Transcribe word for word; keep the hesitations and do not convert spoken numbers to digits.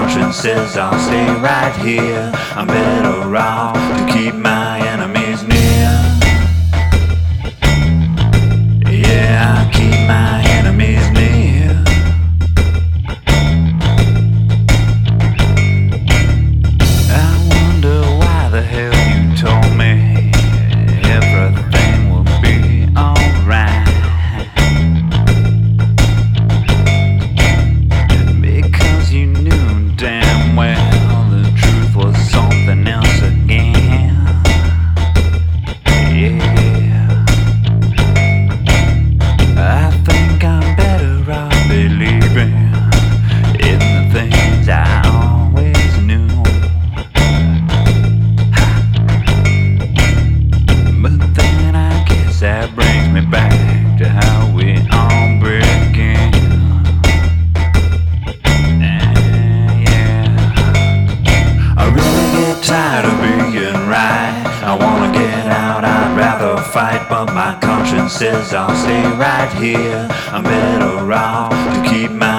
conscience says I'll stay right here. I'm better off to keep my enemies near. Yeah, I keep my enemies near. I wonder why the hell you told me everything will be alright. Because you knew damn well the truth was something else again. Yeah, I think I'm better off believing in the things I always knew. But then I guess that brings me back to how we all began. Tired of being right, I wanna get out, I'd rather fight, but my conscience says I'll stay right here. I'm better off to keep my